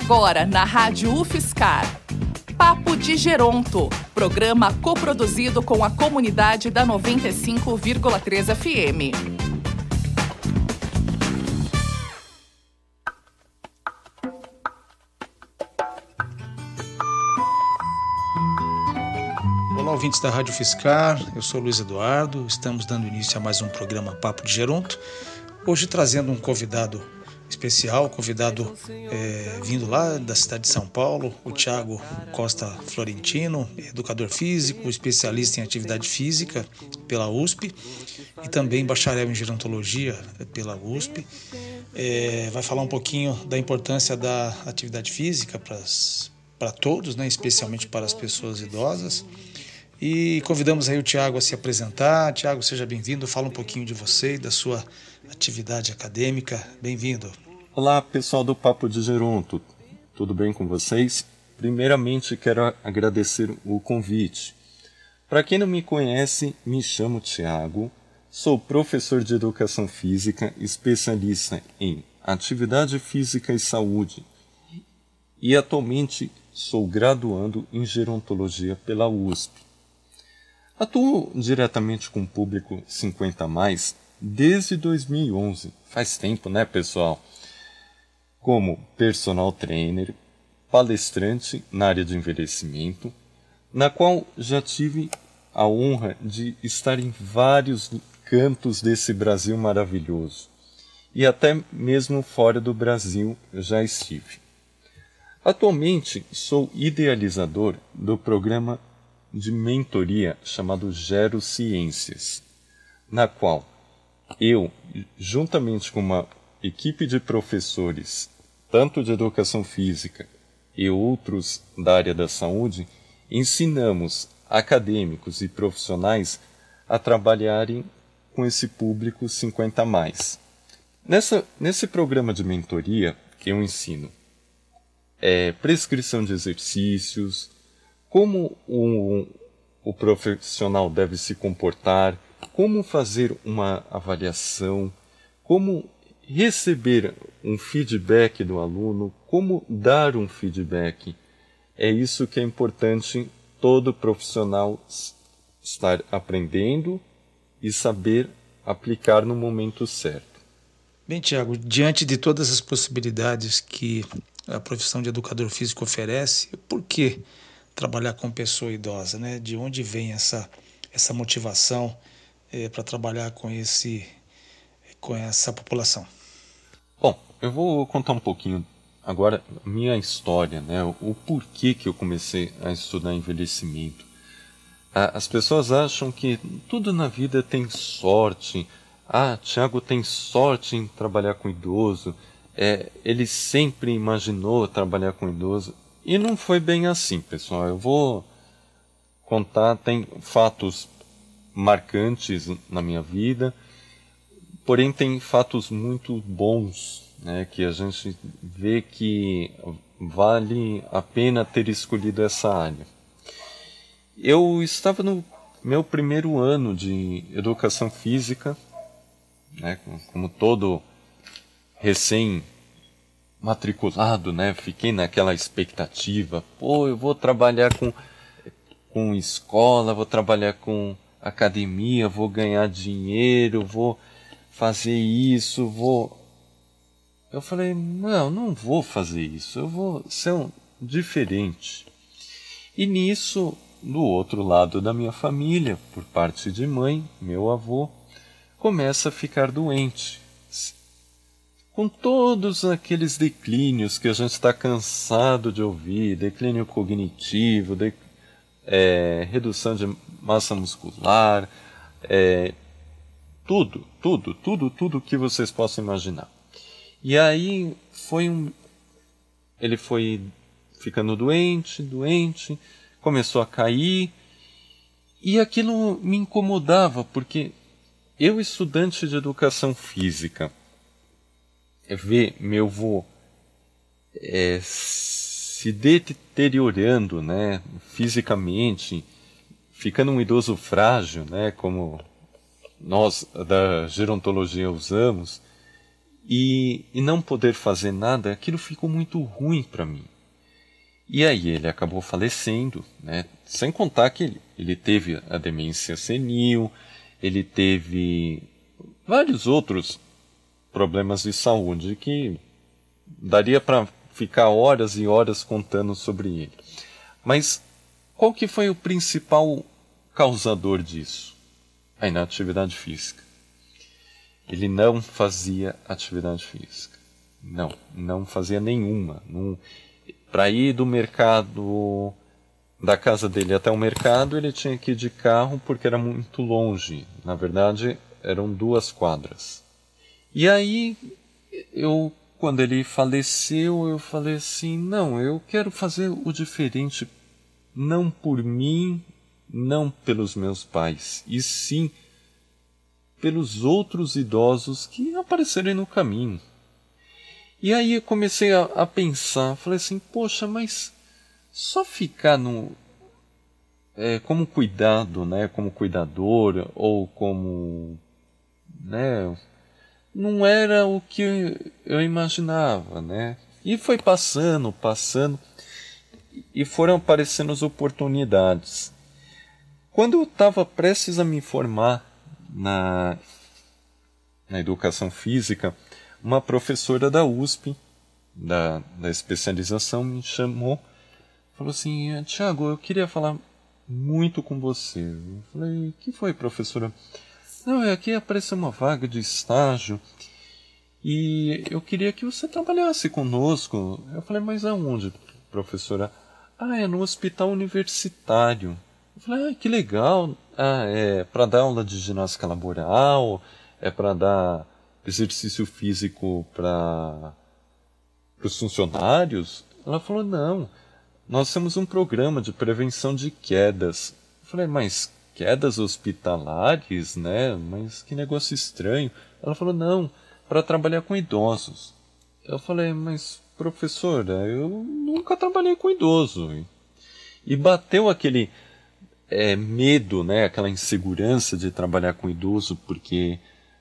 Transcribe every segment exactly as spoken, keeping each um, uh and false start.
Agora na Rádio UFSCar. Papo de Geronto, programa coproduzido com a comunidade da noventa e cinco vírgula três F M. Olá, ouvintes da Rádio UFSCar, eu sou Luiz Eduardo, estamos dando início a mais um programa Papo de Geronto, hoje trazendo um convidado especial, convidado é, vindo lá da cidade de São Paulo, o Thiago Costa Florentino, educador físico, especialista em atividade física pela U S P e também bacharel em gerontologia pela U S P. É, vai falar um pouquinho da importância da atividade física para todos, né, especialmente para as pessoas idosas. E convidamos aí o Thiago a se apresentar. Thiago, seja bem-vindo, fala um pouquinho de você e da sua atividade acadêmica. Bem-vindo. Olá, pessoal do Papo de Geronto, tudo bem com vocês? Primeiramente, quero agradecer o convite. Para quem não me conhece, me chamo Thiago, sou professor de Educação Física, especialista em Atividade Física e Saúde e atualmente sou graduando em Gerontologia pela U S P. Atuo diretamente com o público cinquenta a mais desde dois mil e onze, faz tempo, né, pessoal? Como personal trainer, palestrante na área de envelhecimento, na qual já tive a honra de estar em vários cantos desse Brasil maravilhoso. E até mesmo fora do Brasil eu já estive. Atualmente sou idealizador do programa de mentoria chamado Gero Ciências, na qual eu, juntamente com uma equipe de professores, tanto de educação física e outros da área da saúde, ensinamos acadêmicos e profissionais a trabalharem com esse público cinquenta a mais. Nessa, nesse programa de mentoria que eu ensino é prescrição de exercícios, como o, o profissional deve se comportar, como fazer uma avaliação, como receber um feedback do aluno, como dar um feedback. É isso que é importante todo profissional estar aprendendo e saber aplicar no momento certo. Bem, Thiago, diante de todas as possibilidades que a profissão de educador físico oferece, por que trabalhar com pessoa idosa, né? De onde vem essa, essa motivação é, para trabalhar com, esse, com essa população? Bom, eu vou contar um pouquinho agora minha história, né? O, o porquê que eu comecei a estudar envelhecimento. As pessoas acham que tudo na vida tem sorte. Ah, Thiago tem sorte em trabalhar com idoso. É, ele sempre imaginou trabalhar com idoso. E não foi bem assim, pessoal. Eu vou contar, tem fatos marcantes na minha vida, porém tem fatos muito bons, né, que a gente vê que vale a pena ter escolhido essa área. Eu estava no meu primeiro ano de educação física, né, como todo recém matriculado, né? Fiquei naquela expectativa, pô, eu vou trabalhar com, com escola, vou trabalhar com academia, vou ganhar dinheiro, vou fazer isso, vou... Eu falei, não, não vou fazer isso, eu vou ser um diferente. E nisso, do outro lado da minha família, por parte de mãe, meu avô, começa a ficar doente. Com todos aqueles declínios que a gente está cansado de ouvir, declínio cognitivo, de, é, redução de massa muscular, é, tudo, tudo, tudo, tudo que vocês possam imaginar. E aí foi um, ele foi ficando doente, doente, começou a cair, e aquilo me incomodava, porque eu, estudante de educação física, ver meu avô é, se deteriorando, né, fisicamente, ficando um idoso frágil, né, como nós da gerontologia usamos, e, e não poder fazer nada, aquilo ficou muito ruim para mim. E aí ele acabou falecendo, né? Sem contar que ele, ele teve a demência senil, ele teve vários outros problemas de saúde que daria para ficar horas e horas contando sobre ele. Mas qual que foi o principal causador disso? A inatividade física. Ele não fazia atividade física. Não, não fazia nenhuma. Não... Para ir do mercado, da casa dele até o mercado, ele tinha que ir de carro porque era muito longe. Na verdade, eram duas quadras. E aí, eu, quando ele faleceu, eu falei assim, não, eu quero fazer o diferente, não por mim, não pelos meus pais, e sim pelos outros idosos que aparecerem no caminho. E aí eu comecei a, a pensar, falei assim, poxa, mas só ficar no, é, como cuidado, né, como cuidador, ou como, né, não era o que eu imaginava, né. E foi passando, passando, e foram aparecendo as oportunidades. Quando eu estava prestes a me formar na, na educação física, uma professora da U S P, da, da especialização, me chamou, falou assim, Tiago, eu queria falar muito com você. Eu falei, o que foi, professora? Não, é aqui apareceu uma vaga de estágio e eu queria que você trabalhasse conosco. Eu falei, mas aonde, professora? Ah, é no hospital universitário. Eu falei, ah, que legal. Ah, é para dar aula de ginástica laboral, é para dar exercício físico para os funcionários? Ela falou, não, nós temos um programa de prevenção de quedas. Eu falei, mas quedas hospitalares, né? Mas que negócio estranho. Ela falou, não, para trabalhar com idosos. Eu falei, mas professora, eu nunca trabalhei com idoso. E bateu aquele é, medo, né? Aquela insegurança de trabalhar com idoso, porque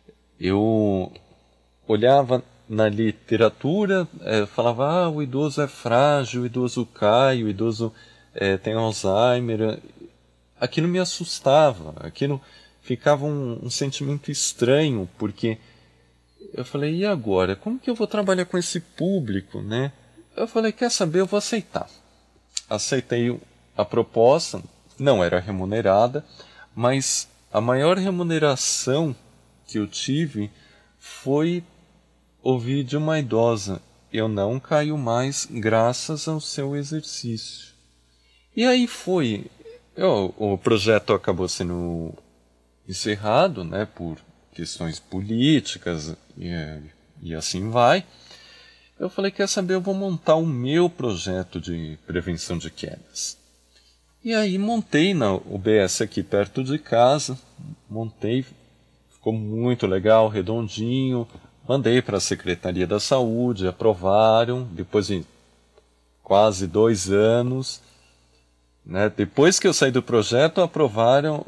eu olhava na literatura, é, falava, ah, o idoso é frágil, o idoso cai, o idoso é, tem Alzheimer. Aquilo me assustava, aquilo ficava um, um sentimento estranho, porque eu falei, e agora? Como que eu vou trabalhar com esse público, né? Eu falei, quer saber, eu vou aceitar. Aceitei a proposta, não era remunerada, mas a maior remuneração que eu tive foi ouvir de uma idosa, eu não caio mais graças ao seu exercício. E aí foi, eu, o projeto acabou sendo encerrado, né, por questões políticas e, e assim vai. Eu falei, quer saber, eu vou montar o meu projeto de prevenção de quedas. E aí montei na U B S aqui perto de casa, montei, ficou muito legal, redondinho, mandei para a Secretaria da Saúde, aprovaram, depois de quase dois anos, né, depois que eu saí do projeto, aprovaram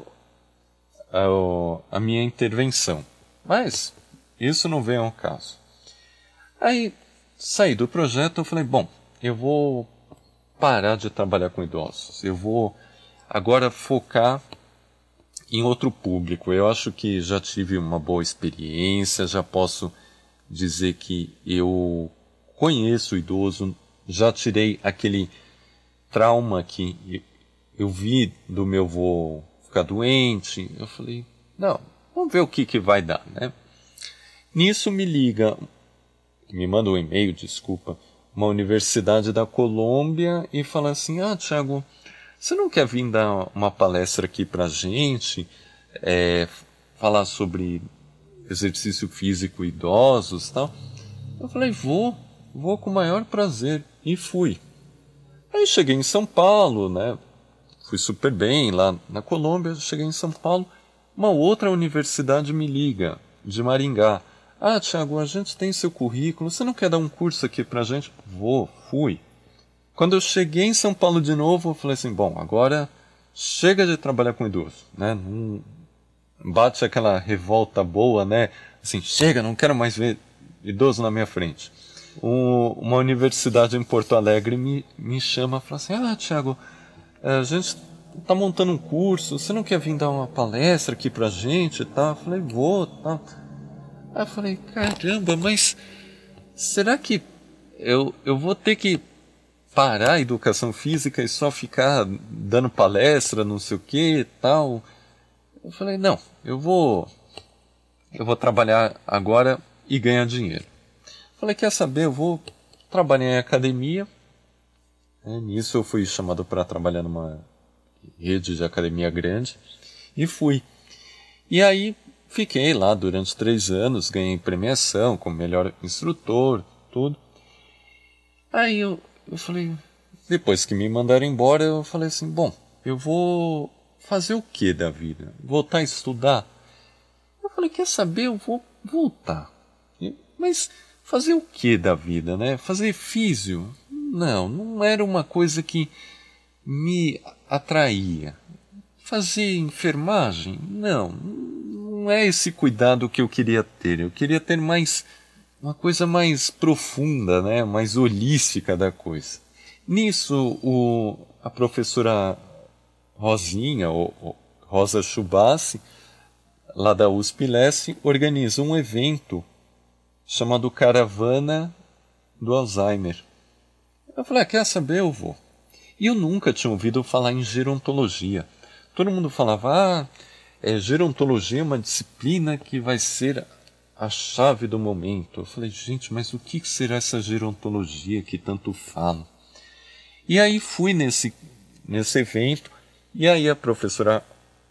a, a minha intervenção. Mas isso não vem ao caso. Aí saí do projeto, eu falei, bom, eu vou parar de trabalhar com idosos, eu vou agora focar em outro público. Eu acho que já tive uma boa experiência, já posso dizer que eu conheço o idoso, já tirei aquele trauma que eu vi do meu avô ficar doente. Eu falei, não, vamos ver o que, que vai dar, né? Nisso me liga, me manda um e-mail, desculpa, uma universidade da Colômbia e fala assim, ah, Tiago, você não quer vir dar uma palestra aqui pra gente, é, falar sobre exercício físico idosos e tal? Eu falei, vou, vou com o maior prazer. E fui. Aí cheguei em São Paulo, né? Fui super bem lá na Colômbia, cheguei em São Paulo, uma outra universidade me liga, de Maringá. Ah, Tiago, a gente tem seu currículo, você não quer dar um curso aqui pra gente? Vou, fui. Quando eu cheguei em São Paulo de novo, eu falei assim, bom, agora chega de trabalhar com idoso, né? Não bate aquela revolta boa, né? Assim, chega, não quero mais ver idoso na minha frente. O, uma universidade em Porto Alegre me, me chama e fala assim, ah, Thiago, a gente está montando um curso, você não quer vir dar uma palestra aqui pra gente e tal? Eu falei, vou, tal. Aí eu falei, caramba, mas será que eu, eu vou ter que parar a educação física e só ficar dando palestra, não sei o que e tal? Eu falei, não, eu vou, eu vou trabalhar agora e ganhar dinheiro. Falei, quer saber, eu vou trabalhar em academia. É, nisso eu fui chamado para trabalhar numa rede de academia grande. E fui. E aí fiquei lá durante três anos, ganhei premiação como melhor instrutor, tudo. Aí eu, eu falei, depois que me mandaram embora, eu falei assim, bom, eu vou fazer o que da vida? Voltar a estudar? Eu falei, quer saber, eu vou voltar. Mas fazer o que da vida, né? Fazer físio? Não, não era uma coisa que me atraía. Fazer enfermagem? Não, não é esse cuidado que eu queria ter. Eu queria ter mais, uma coisa mais profunda, né? Mais holística da coisa. Nisso, o, a professora Rosinha, ou Rosa Chubassi, lá da U S P Leste, organiza um evento chamado Caravana do Alzheimer. Eu falei, ah, quer saber, eu vou. E eu nunca tinha ouvido falar em gerontologia. Todo mundo falava, ah, é, gerontologia é uma disciplina que vai ser a chave do momento. Eu falei, gente, mas o que será essa gerontologia que tanto falam? E aí fui nesse, nesse evento, e aí a professora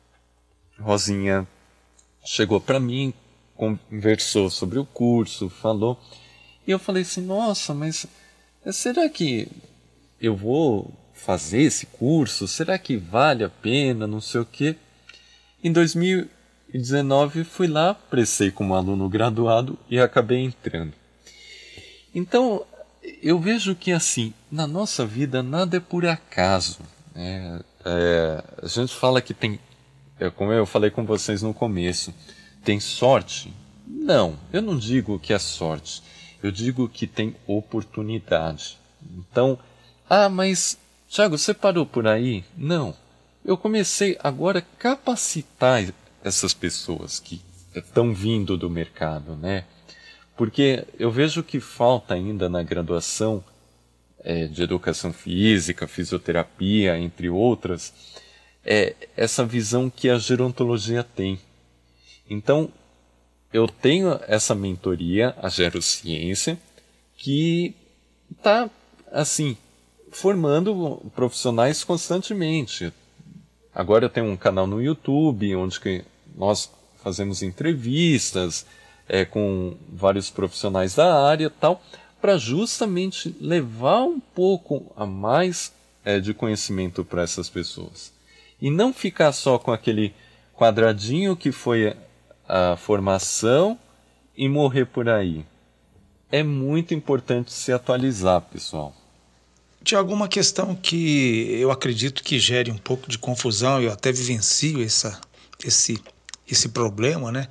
Rosinha chegou para mim, conversou sobre o curso, falou, e eu falei assim, nossa, mas será que eu vou fazer esse curso? Será que vale a pena? Não sei o quê. Em dois mil e dezenove fui lá, prestei como aluno graduado e acabei entrando. Então, eu vejo que assim, na nossa vida nada é por acaso. É, é, a gente fala que tem, é, como eu falei com vocês no começo, tem sorte? Não, eu não digo que é sorte. Eu digo que tem oportunidade. Então, ah, mas, Thiago, você parou por aí? Não. Eu comecei agora a capacitar essas pessoas que estão vindo do mercado, né? Porque eu vejo que falta ainda na graduação é, de educação física, fisioterapia, entre outras, é, essa visão que a gerontologia tem. Então, eu tenho essa mentoria, a Gerociência, que está, assim, formando profissionais constantemente. Agora eu tenho um canal no YouTube, onde que nós fazemos entrevistas é, com vários profissionais da área e tal, para justamente levar um pouco a mais é, de conhecimento para essas pessoas. E não ficar só com aquele quadradinho que foi a formação e morrer por aí. É muito importante se atualizar, pessoal. Tiago, uma questão que eu acredito que gere um pouco de confusão, eu até vivencio essa, esse, esse problema, né?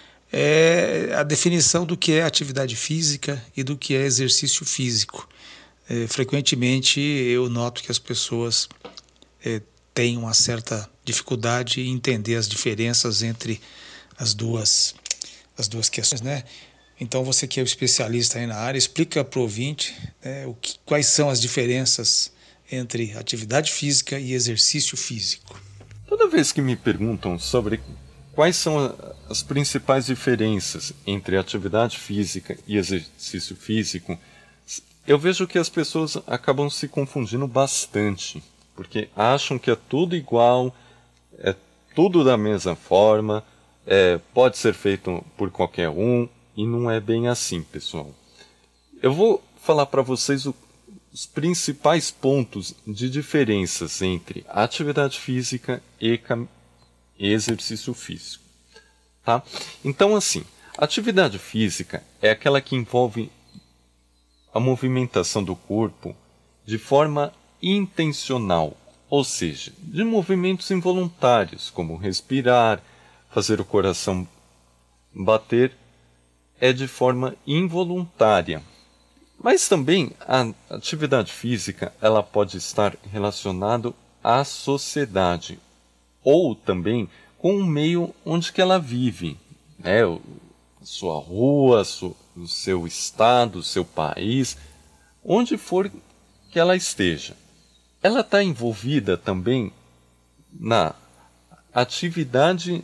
É a definição do que é atividade física e do que é exercício físico. É, frequentemente eu noto que as pessoas é, têm uma certa dificuldade em entender as diferenças entre as duas, as duas questões, né? Então você que é o especialista aí na área, explica para o ouvinte, né, o que, quais são as diferenças entre atividade física e exercício físico. Toda vez que me perguntam sobre quais são as principais diferenças entre atividade física e exercício físico, eu vejo que as pessoas acabam se confundindo bastante, porque acham que é tudo igual, é tudo da mesma forma, é, pode ser feito por qualquer um, e não é bem assim, pessoal. Eu vou falar para vocês o, os principais pontos de diferenças entre atividade física e, cam- e exercício físico. Tá? Então, assim, atividade física é aquela que envolve a movimentação do corpo de forma intencional, ou seja, de movimentos involuntários, como respirar, fazer o coração bater, é de forma involuntária. Mas também a atividade física ela pode estar relacionada à sociedade, ou também com o meio onde que ela vive, né? A sua rua, o seu estado, o seu país, onde for que ela esteja. Ela está envolvida também na atividade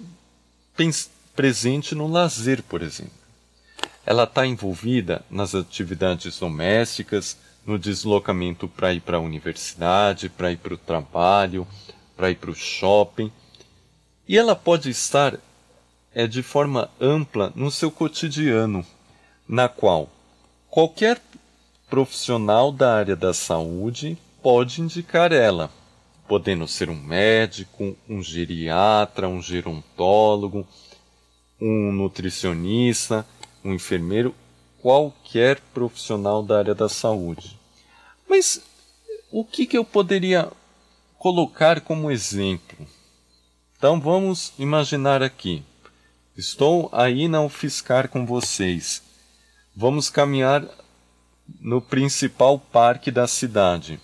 presente no lazer, por exemplo. Ela está envolvida nas atividades domésticas, no deslocamento para ir para a universidade, para ir para o trabalho, para ir para o shopping. E ela pode estar é, de forma ampla no seu cotidiano, na qual qualquer profissional da área da saúde pode indicar ela, podendo ser um médico, um geriatra, um gerontólogo, um nutricionista, um enfermeiro, qualquer profissional da área da saúde. Mas o que, que eu poderia colocar como exemplo? Então vamos imaginar aqui. Estou aí na UFSCar com vocês. Vamos caminhar no principal parque da cidade,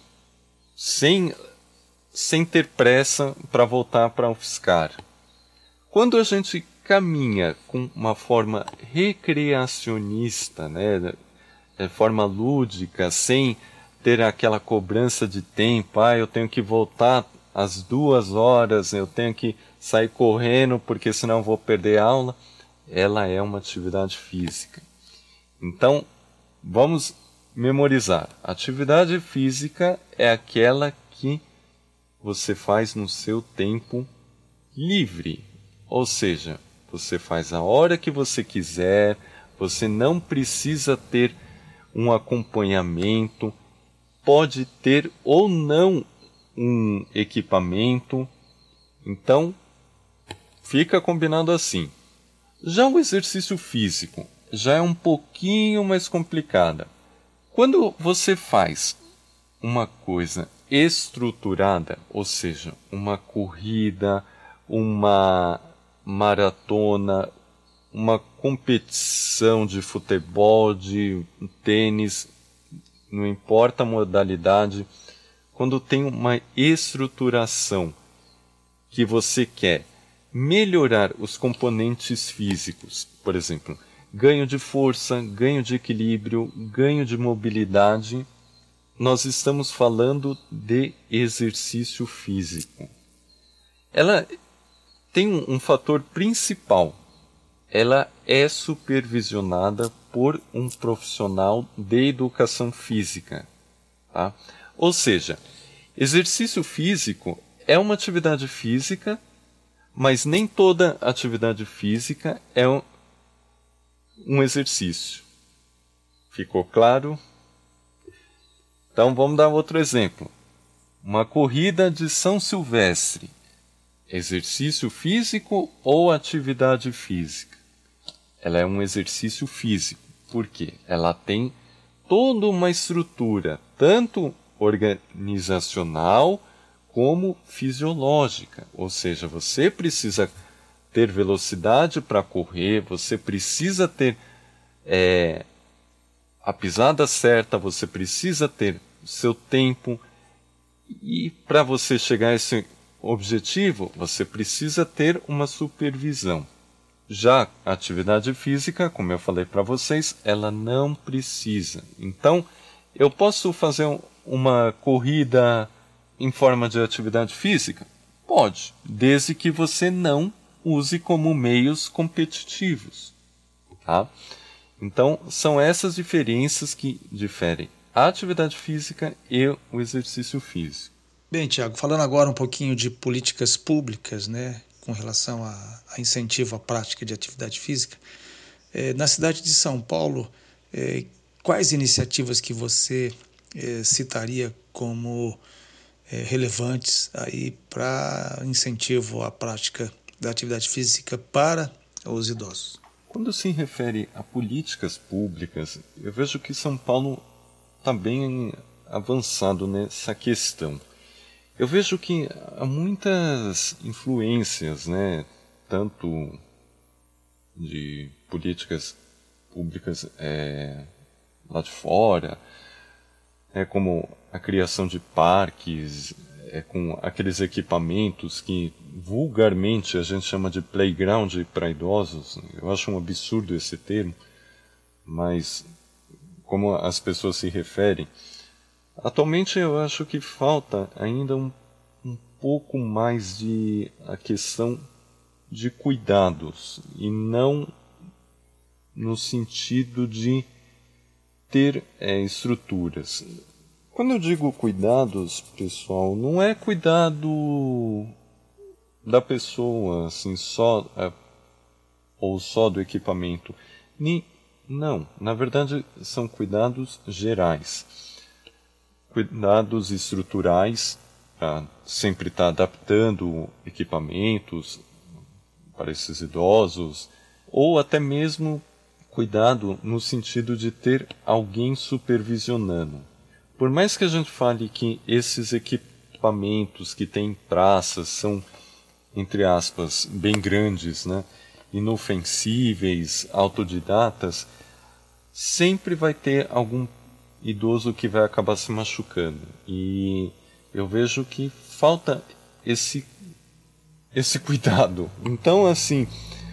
sem, sem ter pressa para voltar para a UFSCar. Quando a gente caminha com uma forma recreacionista, né, de forma lúdica, sem ter aquela cobrança de tempo, ah, eu tenho que voltar às duas horas, eu tenho que sair correndo porque senão eu vou perder a aula, ela é uma atividade física. Então, vamos memorizar. Atividade física é aquela que você faz no seu tempo livre, ou seja, você faz a hora que você quiser, você não precisa ter um acompanhamento, pode ter ou não um equipamento. Então, fica combinado assim. Já o exercício físico já é um pouquinho mais complicada. Quando você faz uma coisa estruturada, ou seja, uma corrida, uma maratona, uma competição de futebol, de tênis, não importa a modalidade, quando tem uma estruturação que você quer melhorar os componentes físicos, por exemplo, ganho de força, ganho de equilíbrio, ganho de mobilidade, nós estamos falando de exercício físico. Ela tem um, um fator principal. Ela é supervisionada por um profissional de educação física. Tá? Ou seja, exercício físico é uma atividade física, mas nem toda atividade física é um, um exercício. Ficou claro? Então vamos dar outro exemplo. Uma corrida de São Silvestre. Exercício físico ou atividade física? Ela é um exercício físico. Por quê? Ela tem toda uma estrutura, tanto organizacional como fisiológica. Ou seja, você precisa ter velocidade para correr, você precisa ter é, a pisada certa, você precisa ter o seu tempo. E para você chegar a esse objetivo, você precisa ter uma supervisão. Já a atividade física, como eu falei para vocês, ela não precisa. Então, eu posso fazer um, uma corrida em forma de atividade física? Pode, desde que você não use como meios competitivos. Tá? Então, são essas diferenças que diferem a atividade física e o exercício físico. Bem, Tiago, falando agora um pouquinho de políticas públicas, né, com relação a, a incentivo à prática de atividade física, é, na cidade de São Paulo, é, quais iniciativas que você é, citaria como é, relevantes aí para incentivo à prática da atividade física para os idosos? Quando se refere a políticas públicas, eu vejo que São Paulo está bem avançado nessa questão. Eu vejo que há muitas influências, né, tanto de políticas públicas é, lá de fora, é, como a criação de parques, é, com aqueles equipamentos que vulgarmente a gente chama de playground para idosos. Eu acho um absurdo esse termo, mas como as pessoas se referem, atualmente eu acho que falta ainda um, um pouco mais de a questão de cuidados, e não no sentido de ter é, estruturas. Quando eu digo cuidados, pessoal, não é cuidado da pessoa, assim, só é, ou só do equipamento. Ni, não, na verdade são cuidados gerais. Cuidados estruturais, para sempre estar adaptando equipamentos para esses idosos, ou até mesmo cuidado no sentido de ter alguém supervisionando. Por mais que a gente fale que esses equipamentos que tem em praças são, entre aspas, bem grandes, né, inofensíveis, autodidatas, sempre vai ter algum idoso que vai acabar se machucando. E eu vejo que falta esse esse cuidado. Então, assim,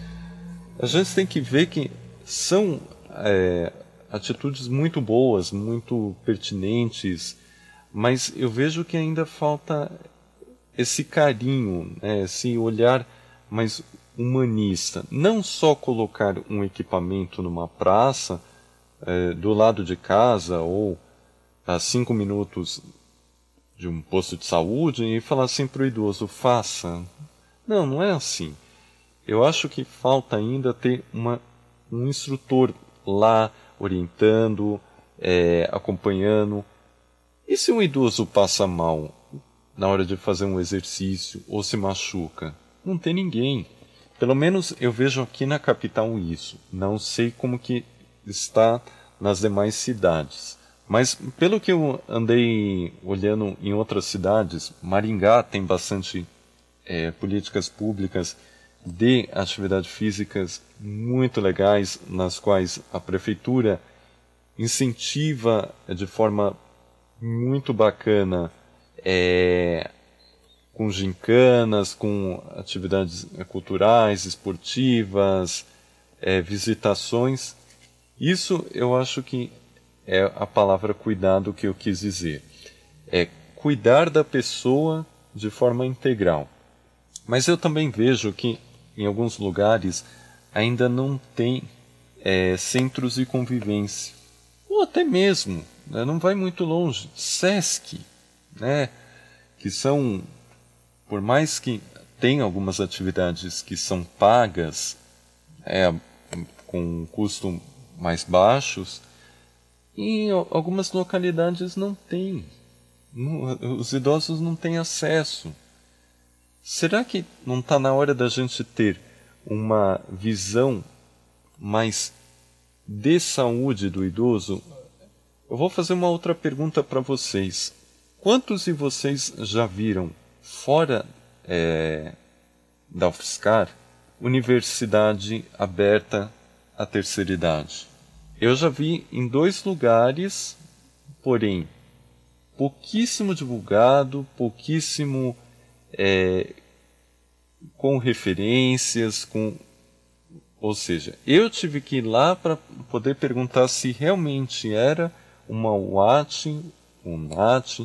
a gente tem que ver que são é, atitudes muito boas, muito pertinentes, mas eu vejo que ainda falta esse carinho, né, esse olhar mais humanista. Não só colocar um equipamento numa praça, é, do lado de casa, ou a cinco minutos de um posto de saúde, e falar assim para o idoso, faça. Não, não é assim. Eu acho que falta ainda ter uma, um instrutor lá orientando, é, acompanhando. E se um idoso passa mal na hora de fazer um exercício ou se machuca? Não tem ninguém. Pelo menos eu vejo aqui na capital isso. Não sei como que está nas demais cidades. Mas pelo que eu andei olhando em outras cidades, Maringá tem bastante É, políticas públicas de atividades físicas muito legais, nas quais a prefeitura incentiva de forma muito bacana, é, com gincanas, com atividades culturais, esportivas, é, visitações. Isso eu acho que é a palavra cuidado que eu quis dizer. É cuidar da pessoa de forma integral. Mas eu também vejo que, em alguns lugares, ainda não tem é, centros de convivência. Ou até mesmo, né, não vai muito longe, SESC, né, que são, por mais que tenham algumas atividades que são pagas, é, com custo mais baixos, em algumas localidades não tem. Não, os idosos não têm acesso. Será que não está na hora da gente ter uma visão mais de saúde do idoso? Eu vou fazer uma outra pergunta para vocês. Quantos de vocês já viram, fora é, da UFSCar, universidade aberta à terceira idade? Eu já vi em dois lugares, porém, pouquíssimo divulgado, pouquíssimo... É, com referências, com, ou seja, eu tive que ir lá para poder perguntar se realmente era uma U A T, um N A T,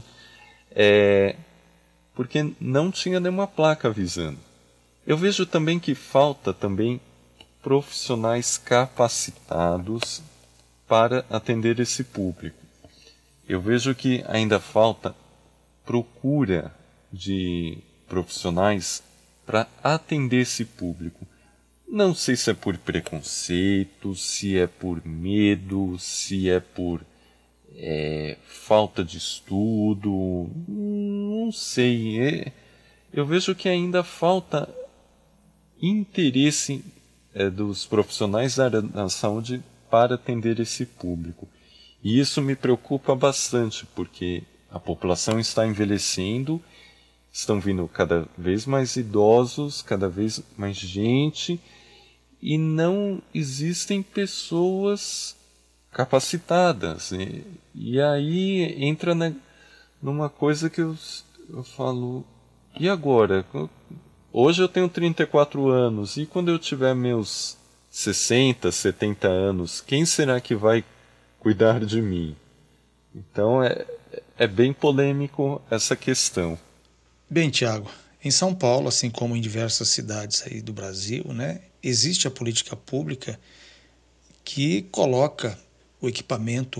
é, porque não tinha nenhuma placa avisando. Eu vejo também que falta também profissionais capacitados para atender esse público. Eu vejo que ainda falta procura de profissionais para atender esse público. Não sei se é por preconceito, se é por medo, se é por é, falta de estudo, não sei. É, eu vejo que ainda falta interesse é, dos profissionais da área da saúde para atender esse público. E isso me preocupa bastante, porque a população está envelhecendo, estão vindo cada vez mais idosos, cada vez mais gente, e não existem pessoas capacitadas. E, e aí entra na, numa coisa que eu, eu falo, e agora? Hoje eu tenho trinta e quatro anos, e quando eu tiver meus sessenta, setenta anos, quem será que vai cuidar de mim? Então é, é bem polêmico essa questão. Bem, Tiago, em São Paulo, assim como em diversas cidades aí do Brasil, né, existe a política pública que coloca o equipamento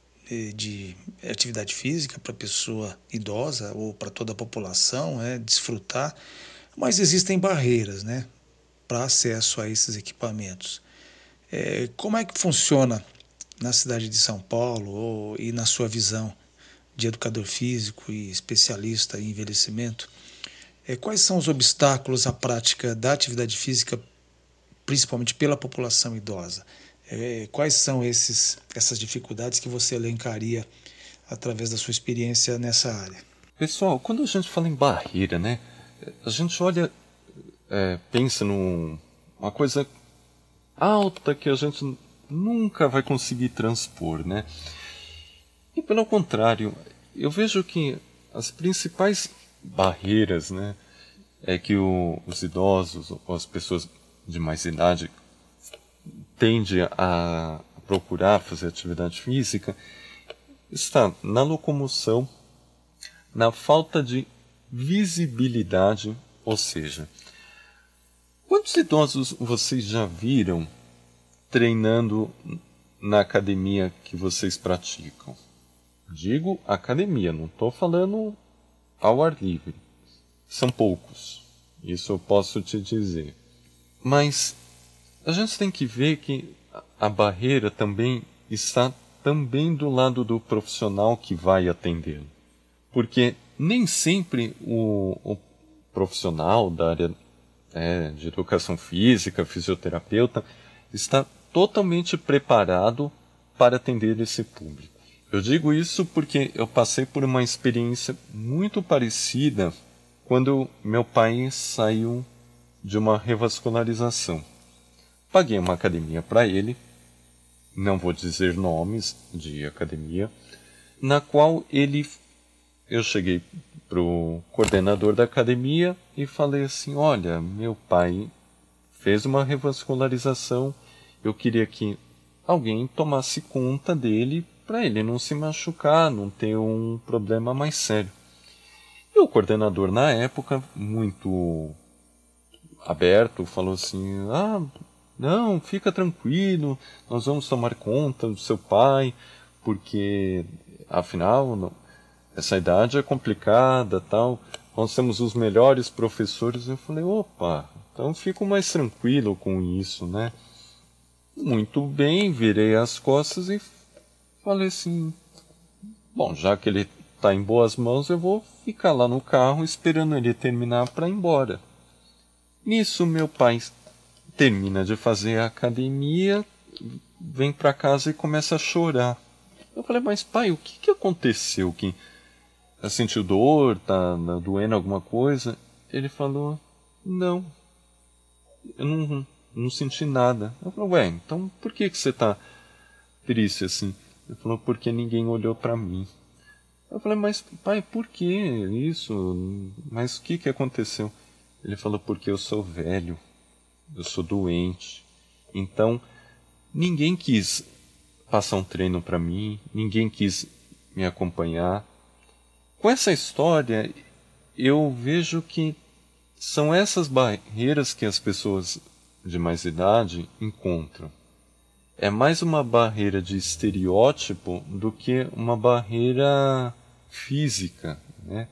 de atividade física para a pessoa idosa ou para toda a população, né, desfrutar, mas existem barreiras, né, para acesso a esses equipamentos. É, como é que funciona na cidade de São Paulo ou, e na sua visão de educador físico e especialista em envelhecimento? É, quais são os obstáculos à prática da atividade física, principalmente pela população idosa? É, quais são esses, essas dificuldades que você elencaria através da sua experiência nessa área? Pessoal, quando a gente fala em barreira, né, a gente olha, é, pensa numa coisa alta que a gente nunca vai conseguir transpor, né? E pelo contrário, eu vejo que as principais barreiras, né, é que o, os idosos ou as pessoas de mais idade tendem a procurar fazer atividade física está na locomoção, na falta de visibilidade, ou seja, quantos idosos vocês já viram treinando na academia que vocês praticam? Digo academia, não estou falando ao ar livre. São poucos, isso eu posso te dizer. Mas a gente tem que ver que a barreira também está também do lado do profissional que vai atendê-lo. Porque nem sempre o, o profissional da área é, de educação física, fisioterapeuta, está totalmente preparado para atender esse público. Eu digo isso porque eu passei por uma experiência muito parecida quando meu pai saiu de uma revascularização. Paguei uma academia para ele, não vou dizer nomes de academia, na qual ele, eu cheguei para o coordenador da academia e falei assim, olha, meu pai fez uma revascularização, eu queria que alguém tomasse conta dele para ele não se machucar, não ter um problema mais sério. E o coordenador, na época, muito aberto, falou assim, ah, não, fica tranquilo, nós vamos tomar conta do seu pai, porque, afinal, não, essa idade é complicada, tal, nós temos os melhores professores. Eu falei, opa, então fico mais tranquilo com isso, né? Muito bem, virei as costas e falei assim, bom, já que ele está em boas mãos, eu vou ficar lá no carro esperando ele terminar para ir embora. Nisso, meu pai termina de fazer a academia, vem para casa e começa a chorar. Eu falei, mas pai, o que, que aconteceu? Que sentiu dor, tá doendo alguma coisa? Ele falou, não, eu não, não senti nada. Eu falei, ué, então por que, que você está triste assim? Ele falou, porque ninguém olhou para mim. Eu falei, mas pai, por que isso? Mas o que, que aconteceu? Ele falou, porque eu sou velho, eu sou doente. Então, ninguém quis passar um treino para mim, ninguém quis me acompanhar. Com essa história, eu vejo que são essas barreiras que as pessoas de mais idade encontram. É mais uma barreira de estereótipo do que uma barreira física, né?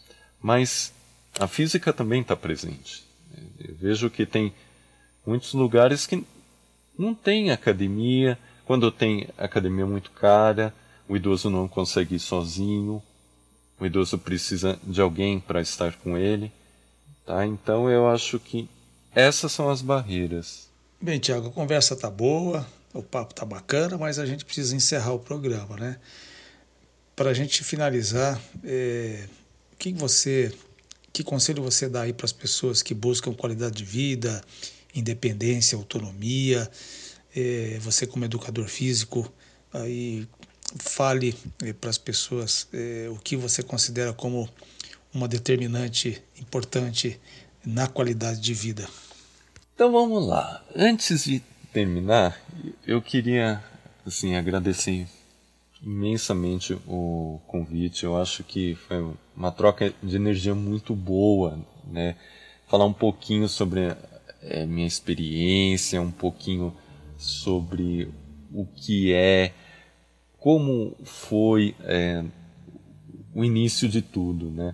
Mas a física também está presente. Eu vejo que tem muitos lugares que não tem academia, quando tem academia muito cara, o idoso não consegue ir sozinho, o idoso precisa de alguém para estar com ele, tá? Então eu acho que essas são as barreiras. Bem, Tiago, a conversa tá boa, o papo tá bacana, mas a gente precisa encerrar o programa, né? Para a gente finalizar, é, que você, que conselho você dá aí para as pessoas que buscam qualidade de vida independência, autonomia. É, você como educador físico, aí fale é, para as pessoas é, o que você considera como uma determinante importante na qualidade de vida. Então vamos lá. Antes de terminar, eu queria assim, agradecer imensamente o convite. Eu acho que foi uma troca de energia muito boa, né? Falar um pouquinho sobre é, minha experiência, um pouquinho sobre o que é, como foi é, o início de tudo, né?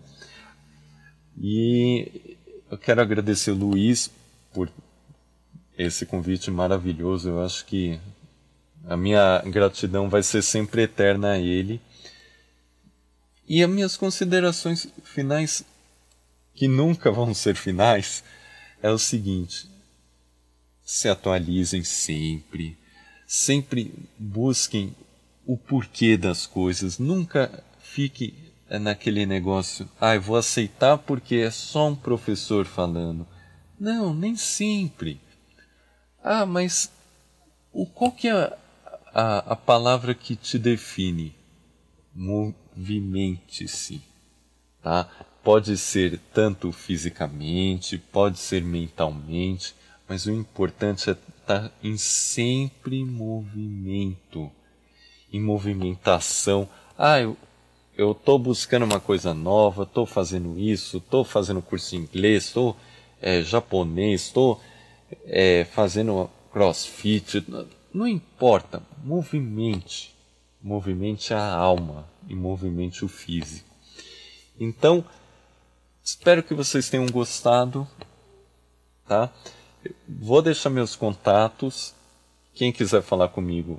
E eu quero agradecer o Luiz por esse convite maravilhoso. Eu acho que a minha gratidão vai ser sempre eterna a ele. E as minhas considerações finais, que nunca vão ser finais, é o seguinte: se atualizem sempre, sempre busquem o porquê das coisas, nunca fique naquele negócio, ah, eu vou aceitar porque é só um professor falando. Não, nem sempre. Ah, mas o, qual que é a, a, a palavra que te define? Movimente-se, tá? Pode ser tanto fisicamente, pode ser mentalmente, mas o importante é estar em sempre movimento, em movimentação. Ah, eu eu estou buscando uma coisa nova, estou fazendo isso, estou fazendo curso de inglês, estou é, japonês, estou é, fazendo crossfit. Não importa, movimente, movimente a alma e movimente o físico. Então, espero que vocês tenham gostado, tá? Vou deixar meus contatos. Quem quiser falar comigo,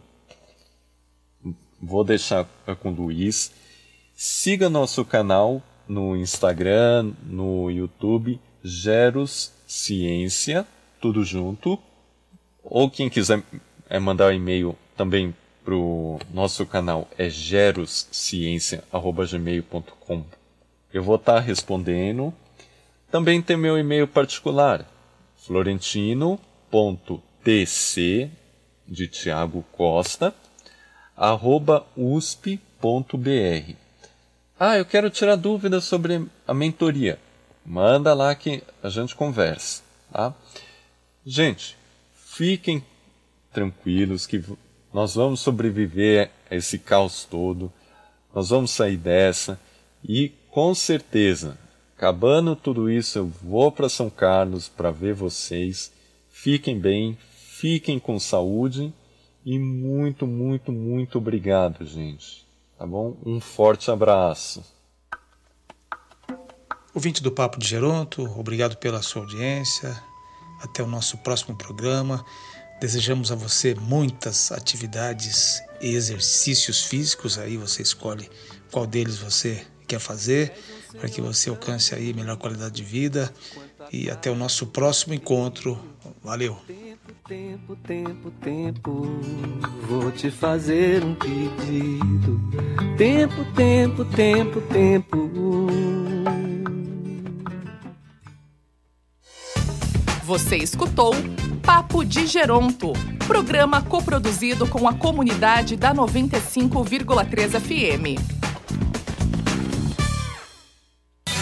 vou deixar com o Luiz. Siga nosso canal no Instagram, no YouTube, Geros Ciência, tudo junto. Ou quem quiser é, mandar um e-mail também para o nosso canal, é gerosciência arroba gmail ponto com. Eu vou estar respondendo. Também tem meu e-mail particular, florentino ponto t c de Tiago Costa, arroba usp ponto b r. Ah, eu quero tirar dúvidas sobre a mentoria. Manda lá que a gente conversa, tá? Gente, fiquem tranquilos que nós vamos sobreviver a esse caos todo. Nós vamos sair dessa e, com certeza, acabando tudo isso, eu vou para São Carlos para ver vocês. Fiquem bem, fiquem com saúde e muito, muito, muito obrigado, gente. Tá bom? Um forte abraço. Ouvinte do Papo de Geronto, obrigado pela sua audiência. Até o nosso próximo programa. Desejamos a você muitas atividades e exercícios físicos. Aí você escolhe qual deles você quer fazer para que você alcance aí melhor qualidade de vida. E até o nosso próximo encontro. Valeu! Tempo, tempo, tempo, vou te fazer um pedido. Tempo, tempo, tempo, tempo. Você escutou Papo de Geronto, programa coproduzido com a comunidade da noventa e cinco vírgula três F M.